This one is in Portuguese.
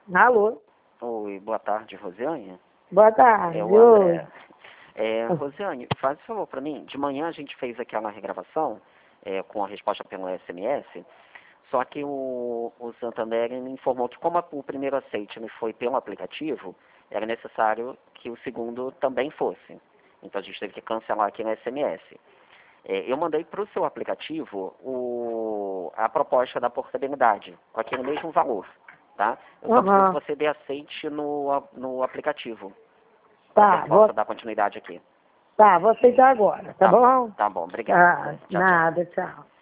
Alô? Oi, boa tarde, Rosiane. Boa tarde. É o Oi. André. Rosiane, faz um favor para mim. De manhã a gente fez aquela regravação com a resposta pelo SMS, só que o Santander me informou que como o primeiro aceite me foi pelo aplicativo, era necessário que o segundo também fosse. Então a gente teve que cancelar aqui no SMS. Eu mandei para o seu aplicativo a proposta da portabilidade, com aquele mesmo valor, tá? Eu só preciso que você dê aceite no aplicativo, para que Tá, eu possa dar continuidade aqui. vou aceitar agora, tá bom? Tá bom, obrigado. Tchau, tchau. Nada, tchau.